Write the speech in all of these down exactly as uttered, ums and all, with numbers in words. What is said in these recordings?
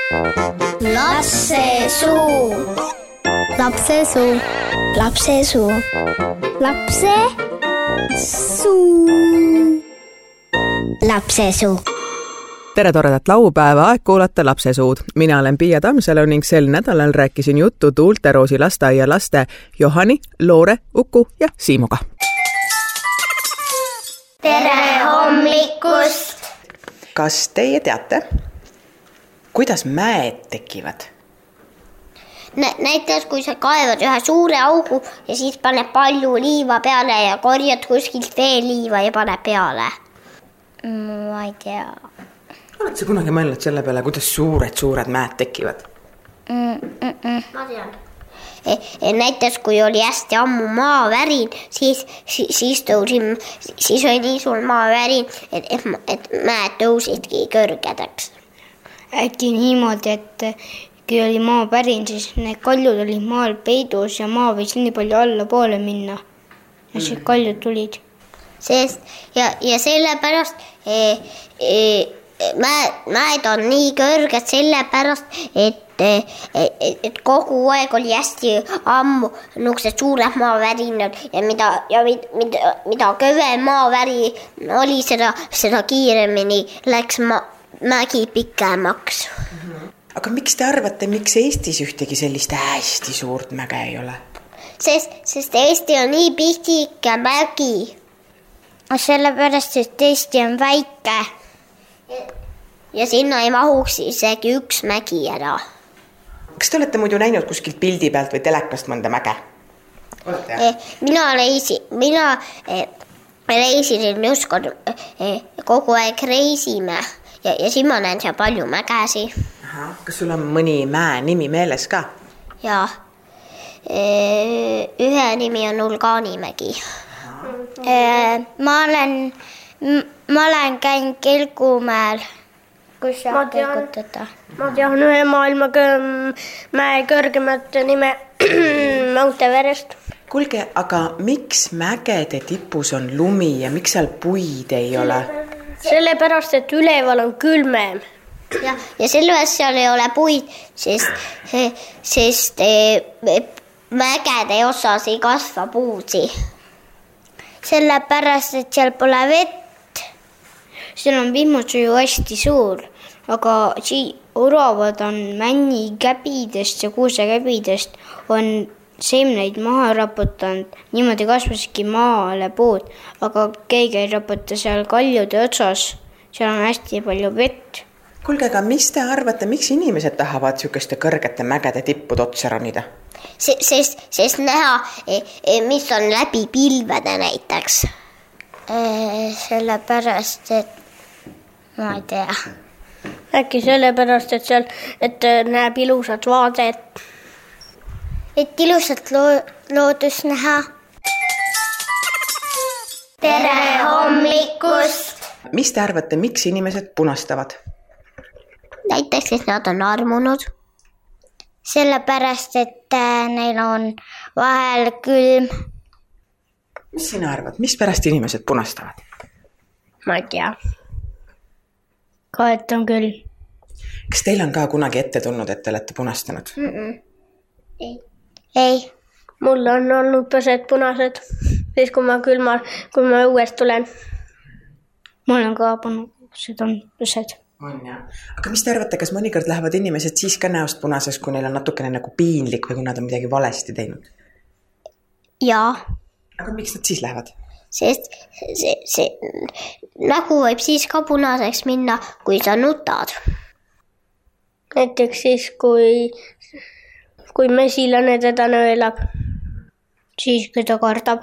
Lapsesuu. Lapsesuu. Lapsesuu. Lapsesuu. Lapsesuu. Tere toredat laupäeva, aeg kuulata Lapsesuud. Mina olen Piia Tammsalu ning sel nädalal rääkisin juttu Tuulteroosi lasteaia laste Johani, Loore, Uku ja Siimuga. Tere hommikust! Kas teie teate, kuidas mäed tekivad? Nä- näiteks kui sa kaevad ühe suure augu ja siis paned palju liiva peale ja korjad kuskilt veel liiva ja paned peale. Ma ei tea. Oled sa kunagi mõelnud selle peale, kuidas suured, suured mäed tekivad? Mm, mm, mm. Ma tean. E, e, näiteks kui oli hästi ammu maavärin, siis, siis, siis, tõusin, siis oli nii suur maavärin, et, et, et mäed tõusidki kõrgedaks. Äkki niimoodi, et kui oli maavärin, siis need kaljud olid maal peidus ja maa võis nii palju alla poole minna. Ja siis kaljud tulid. Sest, ja, ja sellepärast e, e, mäed, mäed on nii kõrged sellepärast, et Et, et kogu aeg oli hästi ammu niisugused suured maavärinad ja mida, ja mida, mida kõvem maaväri oli, seda, seda kiiremini läks ma, mägi pikemaks. Aga miks te arvate, miks Eestis ühtegi sellist hästi suurt mäge ei ole? Sest, sest Eesti on nii pihike mägi. Sellepärast, et Eesti on väike. Ja, ja sinna ei mahuks isegi üks mägi ära. Kas te olete muidu näinud kuskilt pildi pealt või telekast mõnda mäge? Eh, mina reisi, mina eh, reisisin just kord, eh, kogu aeg reisime ja, ja siin ma näen seal palju mägesi. Aha, kas sul on mõni mäe nimi meeles ka? Jaa, eh, ühe nimi on Ulgaanimägi. Eh, ma olen, ma olen käinud Kelgumäel. Kus ma tean, ma tean ühe maailma mäe kõrgemat nime Mount Everest. Kuulge, aga miks mägede tipus on lumi ja miks seal puid ei ole? Sellepärast, et üleval on külmem. Ja, ja sellepärast seal ei ole puid, sest, sest mägede osas ei kasva puusi. Sellepärast, et seal pole vett. Seal on vihmusuju hästi suur, aga sii oravad on männikäbidest ja kuusekäbidest on seemneid maha raputanud. Niimoodi kasvaski maale puud, aga keegi ei raputa seal kaljude otsas. Seal on hästi palju vett. Kuulge, aga mis te arvate, miks inimesed tahavad sükeste kõrgete mägede tippud otsa ronida? Sest, sest näha, mis on läbi pilvede näiteks. Sellepärast, et ma ei tea. Äkki sellepärast, et seal et näeb ilusat vaadet. Et ilusat loo- loodust näha. Tere hommikust! Mis te arvate, miks inimesed punastavad? Näiteks, et nad on armunud. Sellepärast, et neil on vahel külm. Mis sina arvad, mis pärast inimesed punastavad? Ma ei tea. Ka et on küll. Kas teil on ka kunagi ette tulnud, et te olete punastanud? Mm-mm. Ei. Ei. Mul on olnud põsed punased, siis kui ma külma, kui ma õuest tulen. Mul on ka punased on põsed. On jah. Aga mis te arvate, kas mõnikord lähevad inimesed siis ka näost punases, kui neil on natukene nagu piinlik või kui nad on midagi valesti teinud? Jaa. Aga miks nad siis lähevad? Sest see, see, nägu võib siis ka punaseks minna, kui sa nutad. Näiteks siis, kui, kui mesilane teda nõelab. Siis, kui ta kardab.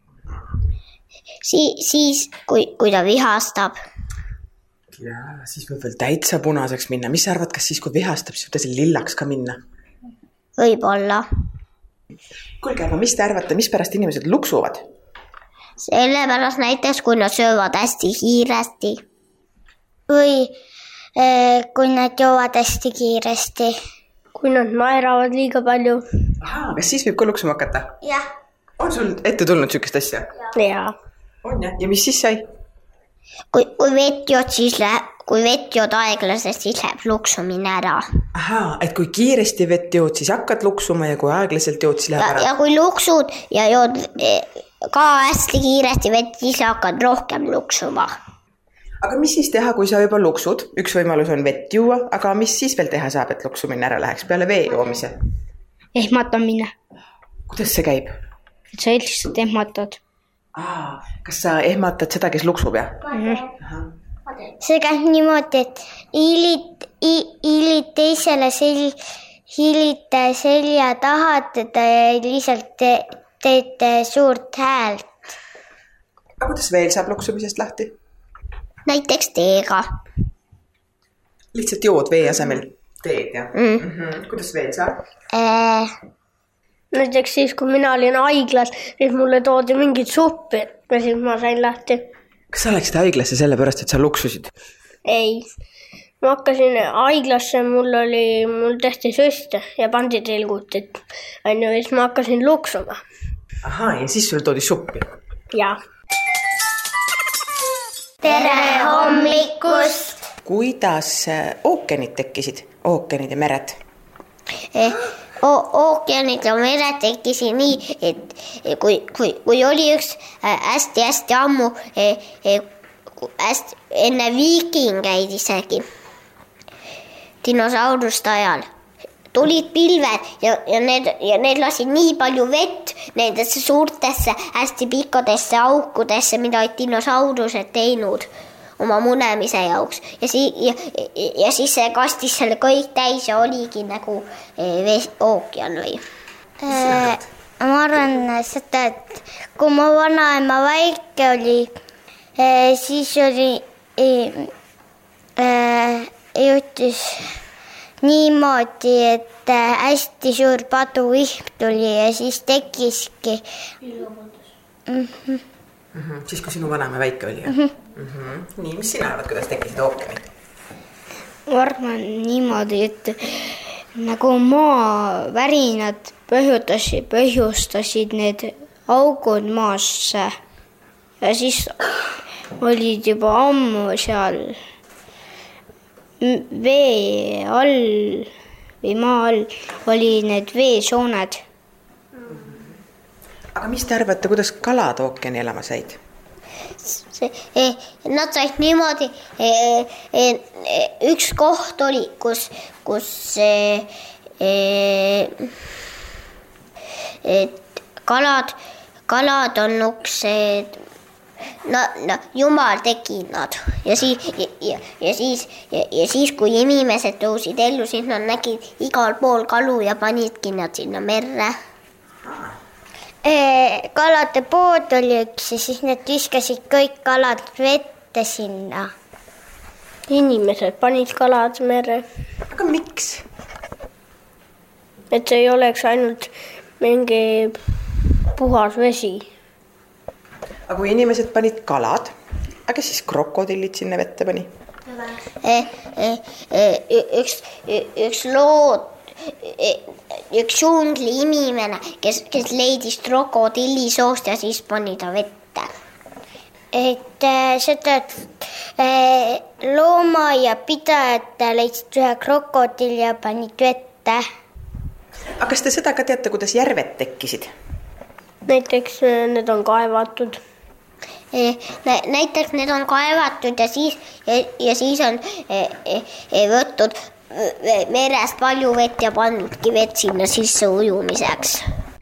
Si, siis, kui, kui ta vihastab. Ja, siis võib veel täitsa punaseks minna. Mis sa arvad, kas siis, kui vihastab, siis võib ta lillaks ka minna? Võib-olla. Kuulge, aga mis te arvate, mis pärast inimesed luksuvad? Sellepärast näiteks, kui nad söövad hästi kiiresti. Või eh, kui nad joovad hästi kiiresti. Kui nad naeravad liiga palju. Aha, kas siis võib ka luksuma hakata? Jah. On sul ette tulnud sükest asja? Jaa. On jah. Ja mis siis sai? Kui, kui vett jood, siis läheb, kui vett jood aeglaselt, siis läheb luksumine ära. Ahaa, et kui kiiresti vett jood, siis hakkad luksuma ja kui aeglaselt jood, siis läheb ja, ära. ja kui luksud ja jood ka hästi kiiresti vett, siis hakkad rohkem luksuma. Aga mis siis teha, kui sa juba luksud? Üks võimalus on vett juua, aga mis siis veel teha saab, et luksumine ära läheks peale vee joomise? Ehmatamine. Kuidas see käib? Et sa lihtsalt ehmatad. Aa, kas sa ehmatad seda, kes luksub, jah? Mm-hmm. See käib niimoodi, et hiilid, hiilid teisele sel, hiilite selja taha teda ja lihtsalt te, teete suurt häält. Aga kuidas veel saab luksumisest lahti? Näiteks teega. Lihtsalt jood vee asemel teed, jah? Mm. Mm-hmm. Kuidas veel saab? Äh, Näiteks siis, kui mina olin haiglas, siis mulle toodi mingid suppi ja siis ma sain lahti. Kas sa läksid haiglasse sellepärast, et sa luksusid? Ei, ma hakkasin haiglasse, mul oli, mul tehti süste ja pandi tilgutit. Ja siis ma hakkasin luksuma. Ahaa, ja siis sul toodi suppi? Jaa. tere hommikust! Kuidas ookeanid tekkisid? Ookeanid ja mered? Eh, ookeanid ja mered tekkisid nii, et kui, kui, kui oli üks hästi-hästi ammu, eh, eh, hästi, enne viikingeid isegi, dinosauruste ajal, tulid pilved ja, ja, need, ja need lasid nii palju vett nendesse suurtesse hästi pikkadesse aukudesse, mida dinosaurused teinud oma munemise jaoks. Ja, si, ja, ja siis see kastis selle kõik täis ja oligi nagu vees, ookean või. Äh, ma arvan seda, et kui ma vanaema väike oli, äh, siis oli äh, äh, juhtus niimoodi, et hästi suur paduvihm tuli ja siis tekkiski. Mm-hmm. Mm-hmm. Siis kui sinu vanaema väike oli? Mm-hmm. Mm-hmm. Nii, mis sina arvad, kuidas tekkisid ookeanid? Ma arvan niimoodi, et nagu maavärinad põhjustasid, põhjustasid need augud maasse ja siis olid juba ammu seal vee all või maa all oli need veesooned. Aga mis te arvate, kuidas kalad ookeani elama said? See, eh, nad said niimoodi, eh, eh, üks koht oli, kus, kus eh, eh, et kalad, kalad on uksed, no, no jumal tegi nad ja siis, ja, ja, ja, siis, ja, ja siis kui inimesed tõusid ellu, siis nad nägid igal pool kalu ja panidki nad sinna merre. Kalade pood oli üks ja siis need viskasid kõik kalad vette sinna. Inimesed panid kalad merre. Aga miks? Et see ei oleks ainult mingi puhas vesi. Aga kui inimesed panid kalad, aga siis krokodillid sinna vette pani? Eh, eh, eh, üks, üks lood, üks džungli inimene, kes, kes leidis krokodilli soost ja siis pani ta vette. Et seda looma ja pidajad leidsid ühe krokodilli ja panid vette. Aga kas te seda ka teate, kuidas järved tekkisid? Näiteks need on kaevatud. Näiteks need on kaevatud ja siis, ja, ja siis on e, e, võttud merest palju vett ja pannudki vett sinna sisse ujumiseks.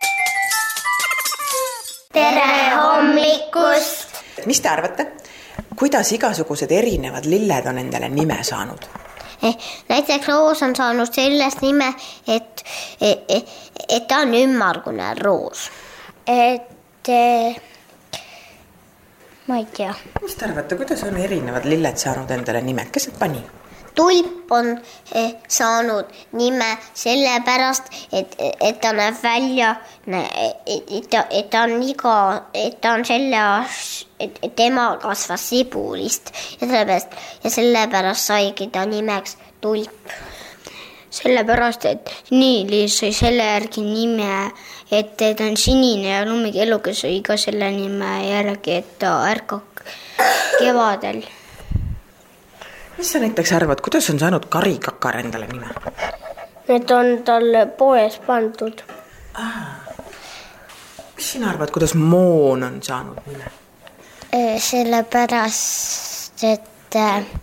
tere hommikust! Mis te arvate, kuidas igasugused erinevad lilled on endale nime saanud? Näiteks roos on saanud sellest nime, et, et, et ta on ümmargune roos. Et ma ei tea. Mis te arvate, kuidas on erinevad lilled saanud endale nime? Kes need pani? Tulp on saanud nime sellepärast, et, et ta näeb välja, et ta, et ta on iga, et ta on selle, et tema kasvas sibulist ja sellepärast, ja sellepärast saigi ta nimeks tulp. Sellepärast, et Niili sai selle järgi nime, et ta on sinine ja lummikelluga sai ka selle nime järgi, et ta ärkab kevadel. mis sa näiteks arvad, kuidas on saanud karikakar endale nime? Need on talle poes pandud. Mis sina arvad, kuidas moon on saanud nime? Sellepärast, et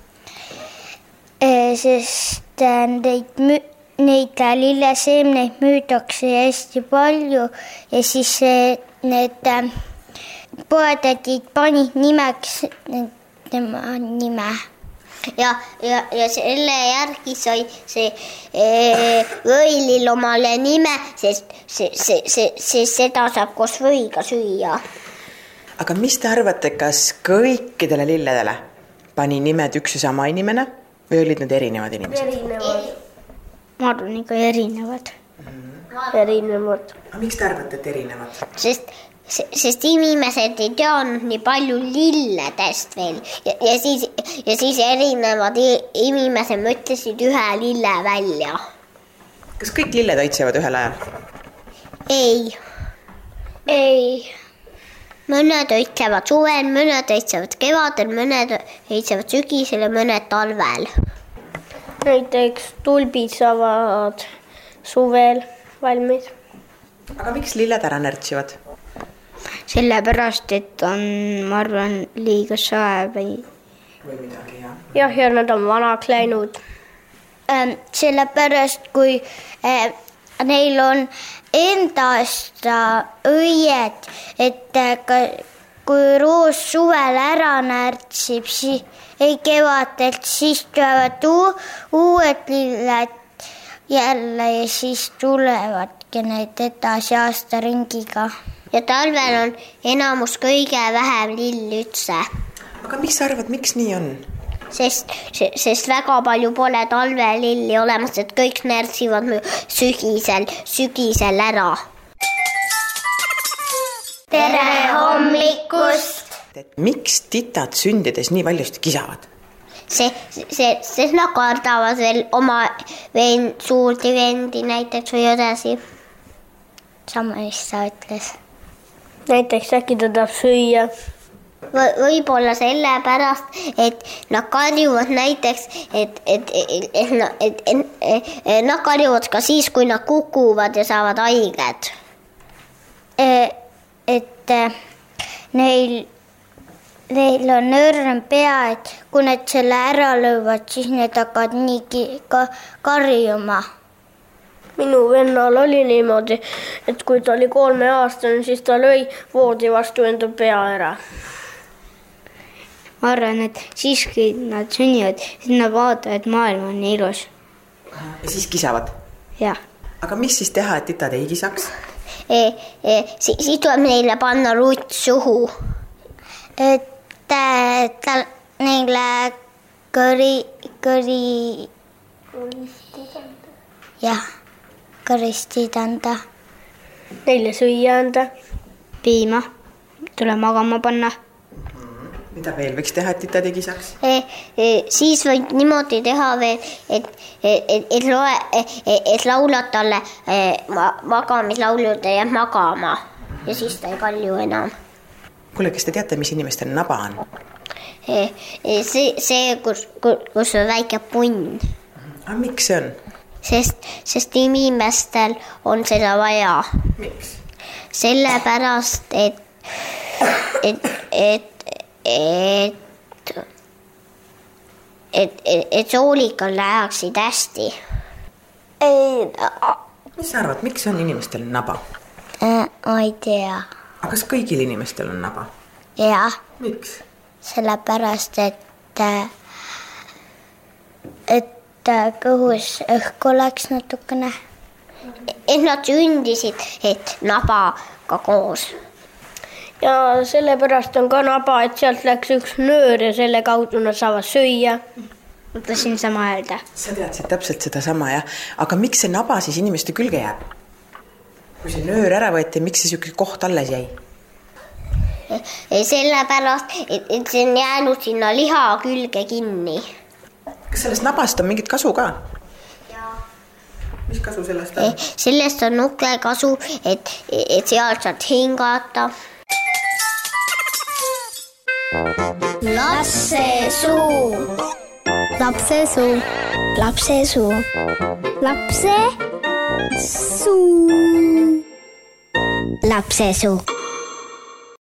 sest neid, neid lilleseemneid müüdakse hästi palju ja siis need poetädid panid nimeks tema nime. Ja, ja, ja selle järgi sai see e, võilill omale nime, sest see, see, see, see, seda saab koos võiga süüa. Aga mis te arvate, kas kõikidele lilledele pani nimed üks ja sama inimene või olid need erinevad inimesed? Erinevad. Ma arvan ikka erinevad. Mm-hmm. Erinevad. Aga miks te arvate, et erinevad? Sest, sest inimesed ei teadnud nii palju lilledest veel ja, ja, siis, ja siis erinevad inimesed mõtlesid ühe lille välja. Kas kõik lilled õitsevad ühel ajal? Ei. Ei. Mõned õitsevad suvel, mõned õitsevad kevadel, mõned õitsevad sügisel ja mõned talvel. Näiteks tulbid saavad suvel valmis. Aga miks lilled ära närtsivad? Sellepärast, et on, ma arvan, liiga sae või... Või midagi, jah. Jah, ja nad on vanaks läinud. Ähm, sellepärast, kui äh, neil on enda aasta õied, et ka, kui roos suvel ära närtsib, siis ei kevadelt, siis tulevad uu, uued lilled jälle ja siis tulevadki need edasi aasta ringiga. Ja talvel on enamus kõige vähem lill üldse. Aga mis sa arvad, miks nii on? Sest, sest väga palju pole talvelilli olemas, et kõik närtsivad sügisel, sügisel ära. Tere hommikust! Miks titad sündides nii valjusti kisavad? See, see, see nad kardavad veel oma vend, suurti vendi näiteks või õdesi. Sama, mis sa ütles. Näiteks äkki ta tahab süüa. Võib-olla sellepärast, et nad karjuvad näiteks, et, et, et, et, et, et, et nad karjuvad ka siis, kui nad kukuvad ja saavad haiged. Et neil, neil on õrn pea, et kui nad selle ära löövad, siis need hakkavad nii ka karjuma. Minu vennal oli niimoodi, et kui ta oli kolme aastane, siis ta lõi voodi vastu enda pea ära. Ma arvan, et siis, kui nad sünnivad, siis nad vaatavad, et maailm on ilus. Ja siis kisavad? Jah. Aga mis siis teha, et titad ei kisaks? E, e, si, siis tuleb neile panna rutt suhu. Et ta, neile kõri, kõri... Jah, kõristid anda. Neile süüa anda. Piima. Tuleb magama panna. Mida veel võiks teha, et titad ei kisaks? E, e, siis võid niimoodi teha veel, et, et, et, loe, et, et laulad talle e, magamislaulud ja jääb magama ja siis ta ei kalju enam. Kuule, kas te teate, mis inimestel naba on? E, see, see kus, kus on väike punn. Aga miks see on? Sest, sest inimestel on seda vaja. Miks? Sellepärast, et, et, et et et, et, et soolikal läheksid hästi. Mis sa arvad, miks on inimestel naba? Ma ei tea. Aga kas kõigil inimestel on naba? Jah. Miks? Sellepärast, et et kõhus õhku oleks natukene. Et nad sündisid, et nabaga koos. Ja sellepärast on ka naba, et sealt läks üks nöör ja selle kaudu nad saavad süüa. Mõtlesin sama öelda. Sa teadsid täpselt seda sama, jah. Aga miks see naba siis inimeste külge jääb? Kui see nöör ära võeti, miks see siuke koht alles jäi? Sellepärast, et, et see on jäänud sinna liha külge kinni. Kas sellest nabast on mingit kasu ka? Jaa. Mis kasu sellest on? Sellest on nukke kasu, et, et seal saad hingata. Lasse suu. lapsesuu, lapsesuu, lapse suu, lapsesuu.